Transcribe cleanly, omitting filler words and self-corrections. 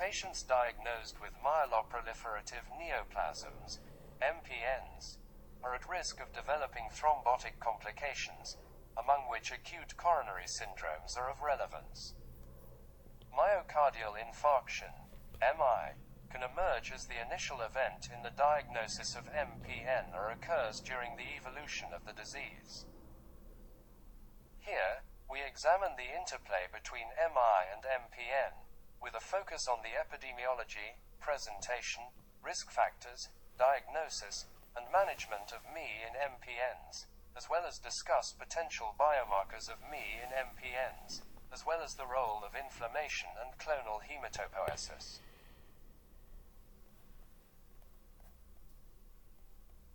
Patients diagnosed with myeloproliferative neoplasms, MPNs, are at risk of developing thrombotic complications, among which acute coronary syndromes are of relevance. Myocardial infarction, MI, can emerge as the initial event in the diagnosis of MPN or occurs during the evolution of the disease. Here, we examine the interplay between MI and MPN, with a focus on the epidemiology, presentation, risk factors, diagnosis, and management of ME in MPNs, as well as discuss potential biomarkers of ME in MPNs, as well as the role of inflammation and clonal hematopoiesis.